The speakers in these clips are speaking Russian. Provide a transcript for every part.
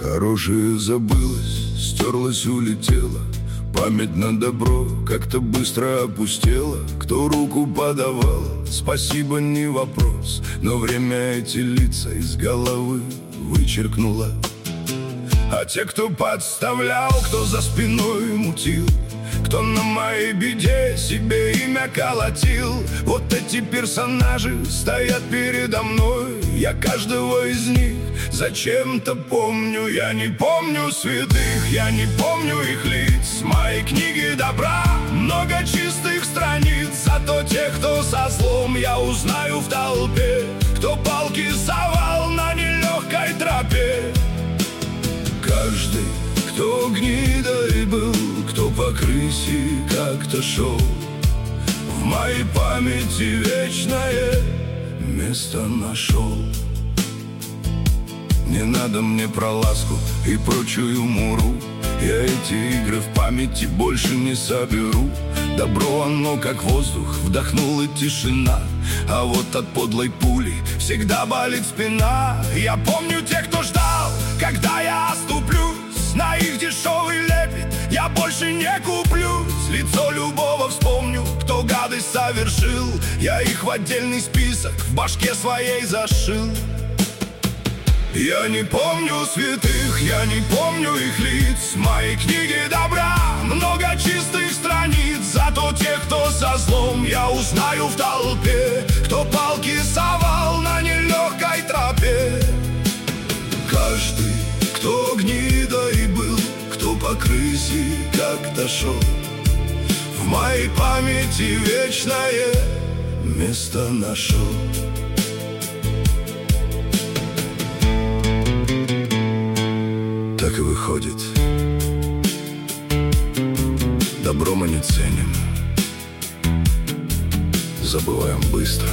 Хорошее забылось, стерлось, улетело. Память на добро как-то быстро опустела. Кто руку подавал, спасибо, не вопрос, но время эти лица из головы вычеркнуло. А те, кто подставлял, кто за спиной мутил, кто на моей беде себе имя колотил, вот эти персонажи стоят передо мной. Я каждого из них зачем-то помню. Я не помню святых, я не помню их лиц. В моей книге добра много чистых страниц. Зато тех, кто со злом, я узнаю в толпе, кто палки совал на нелегкой тропе. Каждый, кто гнидой был, кто по крысе как-то шел, в моей памяти вечное место нашел. Не надо мне про ласку и прочую муру. Я эти игры в памяти больше не соберу. Добро оно как воздух, вдохнула тишина. А вот от подлой пули всегда болит спина. Я помню тех, кто ждал, когда я оступлюсь на их дешевый лепет. Я больше не куплюсь, лицо любого вспомню, кто гадость совершил. Я их в отдельный список в башке своей зашил. Я не помню святых, я не помню их лиц. В моей книге добра много чистых страниц. Зато тех, кто со злом, я узнаю в толпе, кто палки совал на нелегкой тропе. Каждый, кто гнидой был, кто по крысе как-то шел, в моей памяти вечное место нашел. Так и выходит, добро мы не ценим, забываем быстро,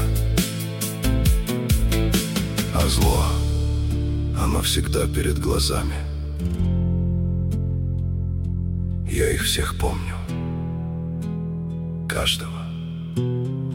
а зло, оно всегда перед глазами. Я их всех помню, каждого.